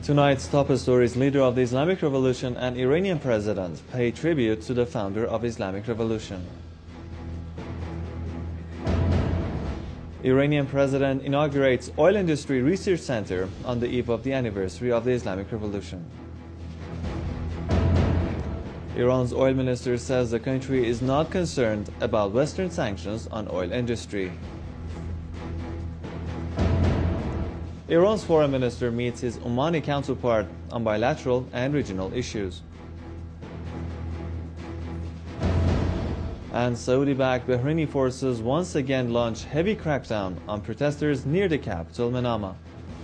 Tonight's top stories: leader of the Islamic Revolution and Iranian president pay tribute to the founder of Islamic Revolution. Iranian president inaugurates oil industry research center on the eve of the anniversary of the Islamic Revolution. Iran's oil minister says the country is not concerned about Western sanctions on oil industry. Iran's foreign minister meets his Omani counterpart on bilateral and regional issues. And Saudi-backed Bahraini forces once again launch heavy crackdown on protesters near the capital, Manama.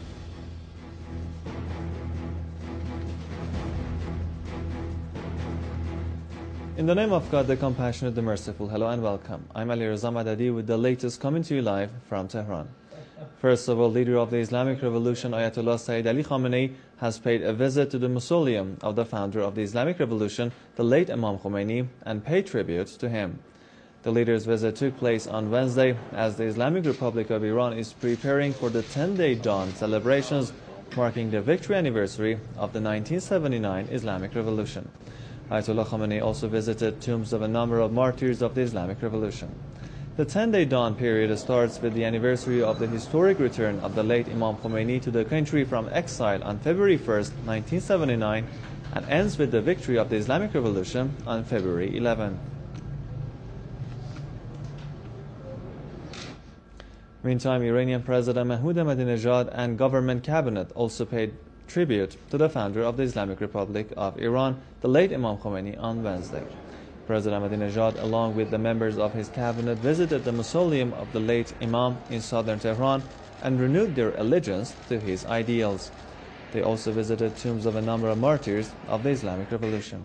In the name of God, the Compassionate, the Merciful, hello and welcome. I'm Ali Reza Madadi with the latest coming to you live from Tehran. First of all, leader of the Islamic Revolution, Ayatollah Sayyid Ali Khamenei, has paid a visit to the mausoleum of the founder of the Islamic Revolution, the late Imam Khomeini, and paid tribute to him. The leader's visit took place on Wednesday as the Islamic Republic of Iran is preparing for the 10-day dawn celebrations marking the victory anniversary of the 1979 Islamic Revolution. Ayatollah Khamenei also visited tombs of a number of martyrs of the Islamic Revolution. The 10-day dawn period starts with the anniversary of the historic return of the late Imam Khomeini to the country from exile on February 1, 1979, and ends with the victory of the Islamic Revolution on February 11. Meantime, Iranian President Mahmoud Ahmadinejad and government cabinet also paid tribute to the founder of the Islamic Republic of Iran, the late Imam Khomeini, on Wednesday. President Ahmadinejad, along with the members of his cabinet, visited the mausoleum of the late Imam in southern Tehran and renewed their allegiance to his ideals. They also visited tombs of a number of martyrs of the Islamic Revolution.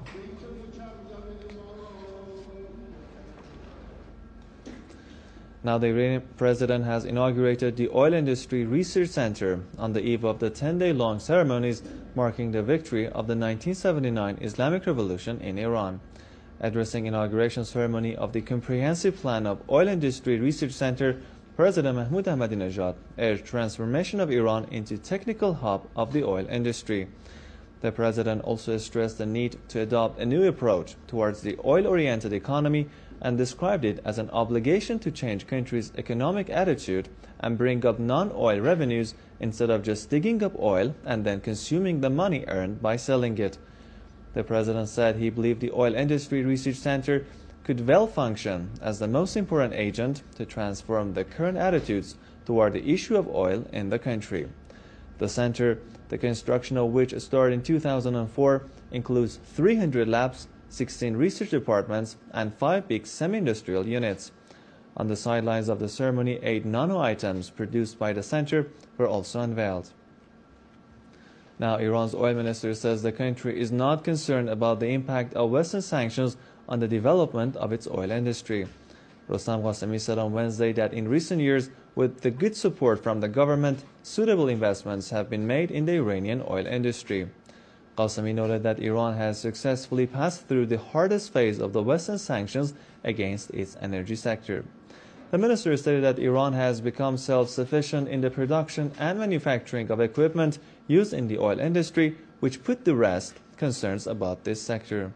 Now, the Iranian president has inaugurated the Oil Industry Research Center on the eve of the 10-day-long ceremonies marking the victory of the 1979 Islamic Revolution in Iran. Addressing inauguration ceremony of the Comprehensive Plan of Oil Industry Research Center, President Mahmoud Ahmadinejad urged transformation of Iran into technical hub of the oil industry. The president also stressed the need to adopt a new approach towards the oil-oriented economy and described it as an obligation to change country's economic attitude and bring up non-oil revenues instead of just digging up oil and then consuming the money earned by selling it. The president said he believed the Oil Industry Research Center could well function as the most important agent to transform the current attitudes toward the issue of oil in the country. The center, the construction of which started in 2004, includes 300 labs, 16 research departments, and 5 big semi-industrial units. On the sidelines of the ceremony, 8 nano-items produced by the center were also unveiled. Now, Iran's oil minister says the country is not concerned about the impact of Western sanctions on the development of its oil industry. Rostam Qasemi said on Wednesday that in recent years, with the good support from the government, suitable investments have been made in the Iranian oil industry. Qasemi noted that Iran has successfully passed through the hardest phase of the Western sanctions against its energy sector. The minister stated that Iran has become self-sufficient in the production and manufacturing of equipment used in the oil industry, which put to rest concerns about this sector.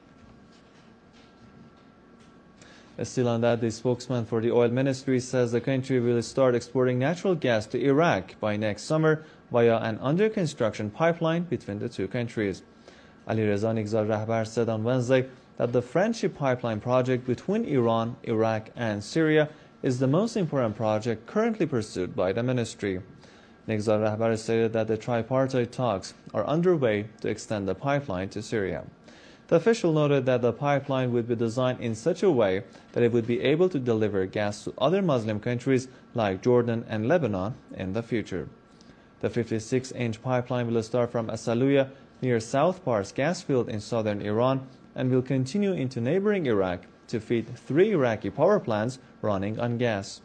Still on that, the spokesman for the oil ministry says the country will start exporting natural gas to Iraq by next summer via an under-construction pipeline between the two countries. Ali Reza Nigzad Rahbar said on Wednesday that the Friendship Pipeline project between Iran, Iraq, and Syria is the most important project currently pursued by the ministry. Nigzad Rahbar stated that the tripartite talks are underway to extend the pipeline to Syria. The official noted that the pipeline would be designed in such a way that it would be able to deliver gas to other Muslim countries like Jordan and Lebanon in the future. The 56-inch pipeline will start from Asaluya near South Pars gas field in southern Iran and will continue into neighboring Iraq to feed 3 Iraqi power plants running on gas.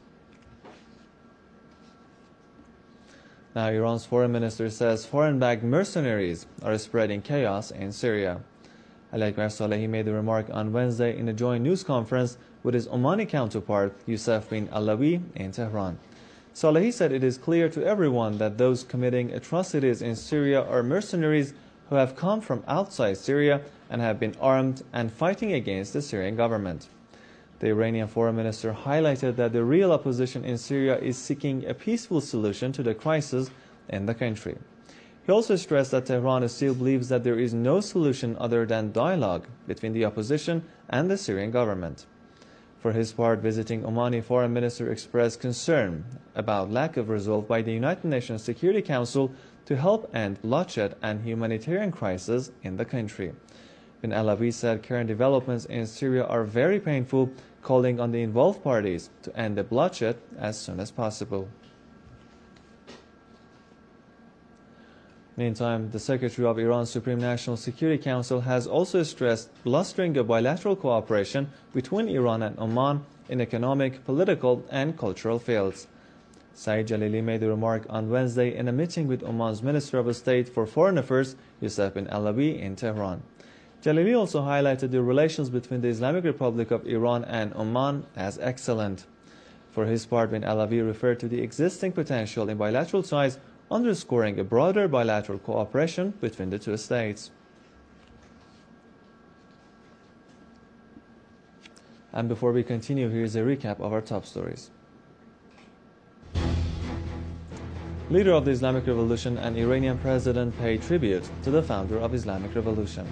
Now, Iran's foreign minister says foreign-backed mercenaries are spreading chaos in Syria. Ali Akbar Salehi made the remark on Wednesday in a joint news conference with his Omani counterpart, Youssef bin Alawi, in Tehran. Salehi said it is clear to everyone that those committing atrocities in Syria are mercenaries who have come from outside Syria and have been armed and fighting against the Syrian government. The Iranian foreign minister highlighted that the real opposition in Syria is seeking a peaceful solution to the crisis in the country. He also stressed that Tehran still believes that there is no solution other than dialogue between the opposition and the Syrian government. For his part, visiting Omani foreign minister expressed concern about lack of resolve by the United Nations Security Council to help end bloodshed and humanitarian crisis in the country. Bin Alawi said current developments in Syria are very painful, calling on the involved parties to end the bloodshed as soon as possible. Meantime, the Secretary of Iran's Supreme National Security Council has also stressed bolstering of bilateral cooperation between Iran and Oman in economic, political, and cultural fields. Saeed Jalili made the remark on Wednesday in a meeting with Oman's Minister of State for Foreign Affairs, Youssef bin Alawi, in Tehran. Jalili also highlighted the relations between the Islamic Republic of Iran and Oman as excellent. For his part, bin Alawi referred to the existing potential in bilateral ties, underscoring a broader bilateral cooperation between the two states. And before we continue, here's a recap of our top stories. Leader of the Islamic Revolution and Iranian president pay tribute to the founder of Islamic Revolution.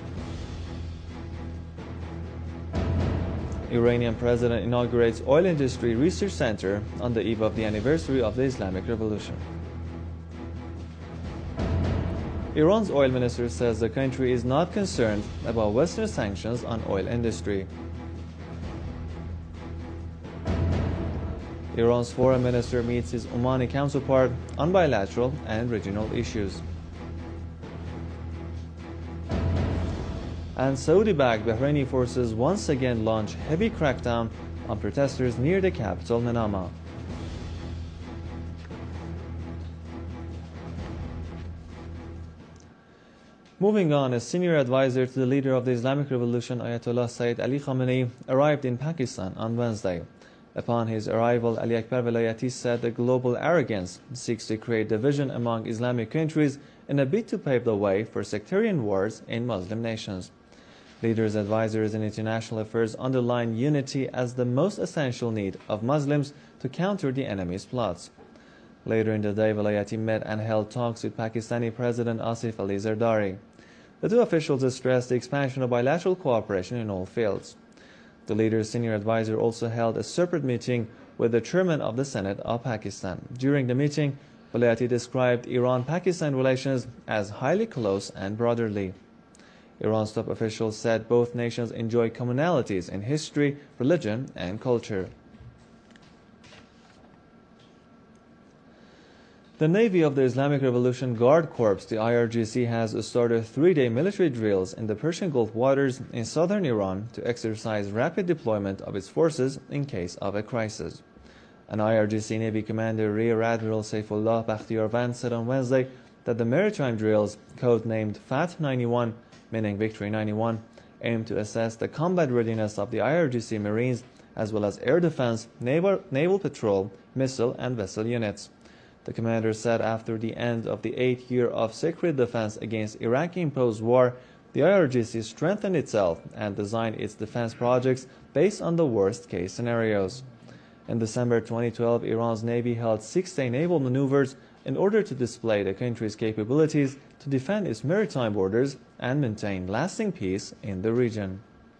Iranian president inaugurates oil industry research center on the eve of the anniversary of the Islamic Revolution. Iran's oil minister says the country is not concerned about Western sanctions on oil industry. Iran's foreign minister meets his Omani counterpart on bilateral and regional issues. And Saudi-backed Bahraini forces once again launch heavy crackdown on protesters near the capital, Manama. Moving on, a senior advisor to the leader of the Islamic Revolution, Ayatollah Sayyid Ali Khamenei, arrived in Pakistan on Wednesday. Upon his arrival, Ali Akbar Velayati said that global arrogance seeks to create division among Islamic countries in a bid to pave the way for sectarian wars in Muslim nations. Leaders' advisors in international affairs underline unity as the most essential need of Muslims to counter the enemy's plots. Later in the day, Velayati met and held talks with Pakistani President Asif Ali Zardari. The two officials stressed the expansion of bilateral cooperation in all fields. The leader's senior advisor also held a separate meeting with the chairman of the Senate of Pakistan. During the meeting, Velayati described Iran-Pakistan relations as highly close and brotherly. Iran's top officials said both nations enjoy commonalities in history, religion, and culture. The Navy of the Islamic Revolution Guard Corps, the IRGC, has started 3-day military drills in the Persian Gulf waters in southern Iran to exercise rapid deployment of its forces in case of a crisis. An IRGC Navy commander, Rear Admiral Saifullah Bakhtiarvand, said on Wednesday that the maritime drills, codenamed FAT 91, meaning Victory 91, aim to assess the combat readiness of the IRGC Marines as well as air defense, naval patrol, missile, and vessel units. The commander said after the end of the 8th year of secret defense against Iraqi-imposed war, the IRGC strengthened itself and designed its defense projects based on the worst-case scenarios. In December 2012, Iran's Navy held 6-day naval maneuvers in order to display the country's capabilities to defend its maritime borders and maintain lasting peace in the region.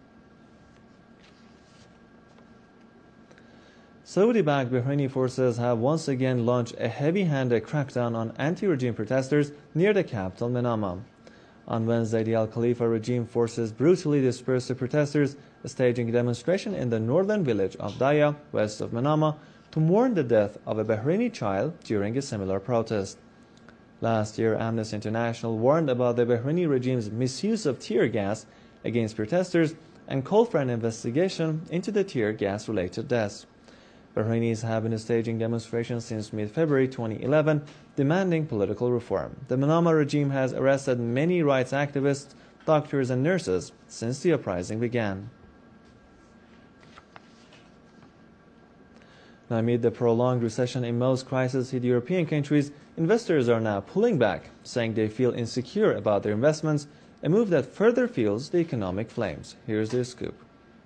Saudi-backed Bahraini forces have once again launched a heavy-handed crackdown on anti-regime protesters near the capital, Manama. On Wednesday, the Al Khalifa regime forces brutally dispersed the protesters, staging a demonstration in the northern village of Daya, west of Manama, to mourn the death of a Bahraini child during a similar protest. Last year, Amnesty International warned about the Bahraini regime's misuse of tear gas against protesters and called for an investigation into the tear gas-related deaths. Bahrainis have been staging demonstrations since mid-February 2011, demanding political reform. The Manama regime has arrested many rights activists, doctors, and nurses since the uprising began. Now, amid the prolonged recession in most crisis-hit European countries, investors are now pulling back, saying they feel insecure about their investments, a move that further fuels the economic flames. Here's their scoop.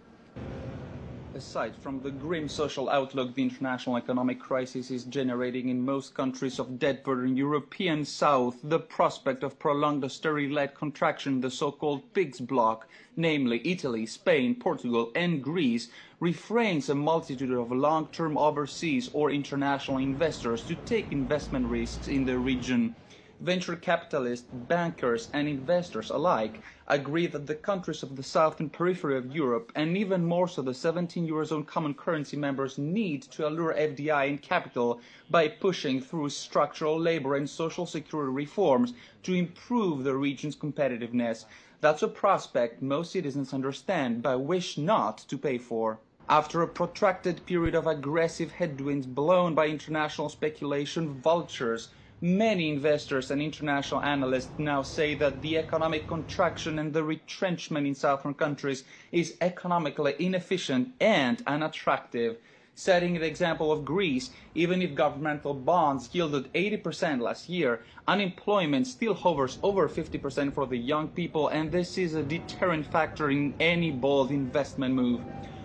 Aside from the grim social outlook the international economic crisis is generating in most countries of debt-burdened European South, the prospect of prolonged austerity-led contraction in the so-called PIGS bloc, namely Italy, Spain, Portugal and Greece, refrains a multitude of long-term overseas or international investors to take investment risks in the region. Venture capitalists, bankers and investors alike agree that the countries of the southern periphery of Europe, and even more so the 17 Eurozone common currency members, need to allure FDI and capital by pushing through structural labor and social security reforms to improve the region's competitiveness. That's a prospect most citizens understand but wish not to pay for. After a protracted period of aggressive headwinds blown by international speculation vultures, many investors and international analysts now say that the economic contraction and the retrenchment in southern countries is economically inefficient and unattractive. Setting the example of Greece, even if governmental bonds yielded 80% last year, unemployment still hovers over 50% for the young people, and this is a deterrent factor in any bold investment move.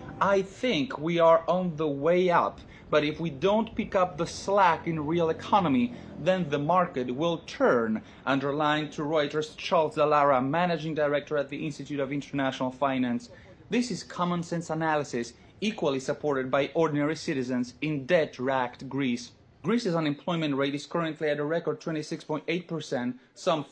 I think we are on the way up, but if we don't pick up the slack in real economy, then the market will turn, underlined to Reuters Charles Dallara, managing director at the Institute of International Finance. This is common sense analysis, equally supported by ordinary citizens in debt-racked Greece. Greece's unemployment rate is currently at a record 26.8%, some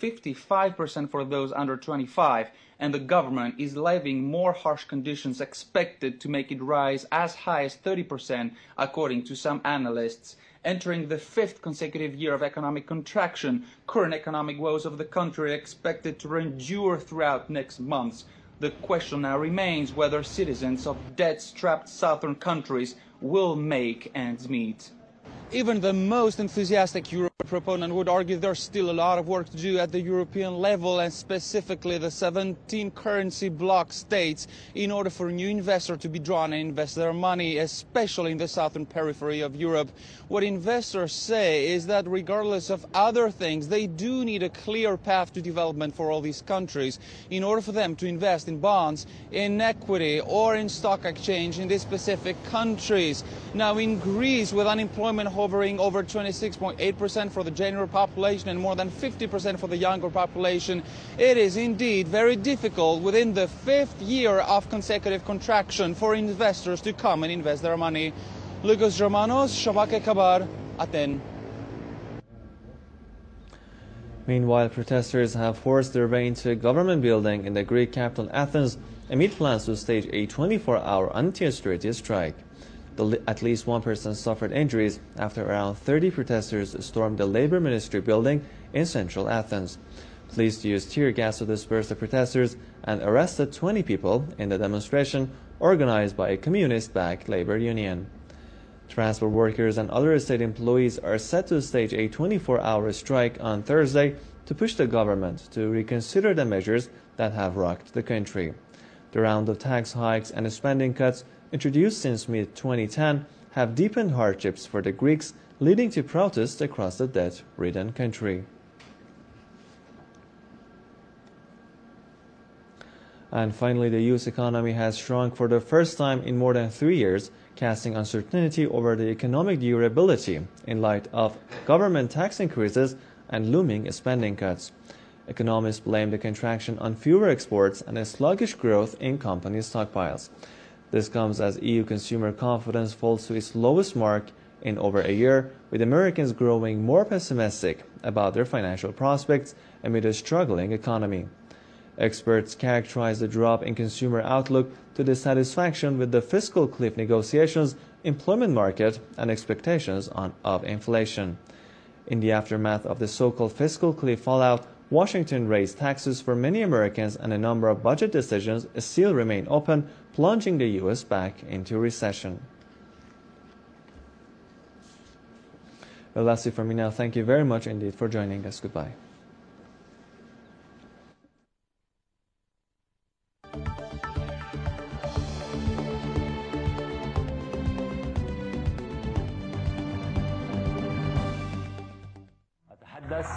55% for those under 25, and the government is levying more harsh conditions expected to make it rise as high as 30%, according to some analysts. Entering the fifth consecutive year of economic contraction, current economic woes of the country are expected to endure throughout next months. The question now remains whether citizens of debt-strapped southern countries will make ends meet. Even the most enthusiastic Euro proponent would argue there's still a lot of work to do at the European level, and specifically the 17 currency bloc states, in order for a new investor to be drawn and invest their money, especially in the southern periphery of Europe. What investors say is that regardless of other things, they do need a clear path to development for all these countries in order for them to invest in bonds, in equity or in stock exchange in these specific countries. Now in Greece, with unemployment hovering over 26.8% for the general population and more than 50% for the younger population, it is indeed very difficult within the fifth year of consecutive contraction for investors to come and invest their money. Lucas Romanos, Shabake Kabar, Athens. Meanwhile, protesters have forced their way into a government building in the Greek capital Athens amid plans to stage a 24-hour anti-austerity strike. At least one person suffered injuries after around 30 protesters stormed the Labor Ministry building in central Athens. Police used tear gas to disperse the protesters and arrested 20 people in the demonstration organized by a communist-backed labor union. Transport workers and other state employees are set to stage a 24-hour strike on Thursday to push the government to reconsider the measures that have rocked the country. The round of tax hikes and spending cuts introduced since mid-2010 have deepened hardships for the Greeks, leading to protests across the debt-ridden country. And finally, the U.S. economy has shrunk for the first time in more than 3 years, casting uncertainty over the economic durability in light of government tax increases and looming spending cuts. Economists blame the contraction on fewer exports and a sluggish growth in company stockpiles. This comes as EU consumer confidence falls to its lowest mark in over a year, with Americans growing more pessimistic about their financial prospects amid a struggling economy. Experts characterize the drop in consumer outlook to dissatisfaction with the fiscal cliff negotiations, employment market, and expectations of inflation. In the aftermath of the so-called fiscal cliff fallout, Washington raised taxes for many Americans, and a number of budget decisions still remain open, plunging the U.S. back into recession. Well, that's it from me now. Thank you very much indeed for joining us. Goodbye. the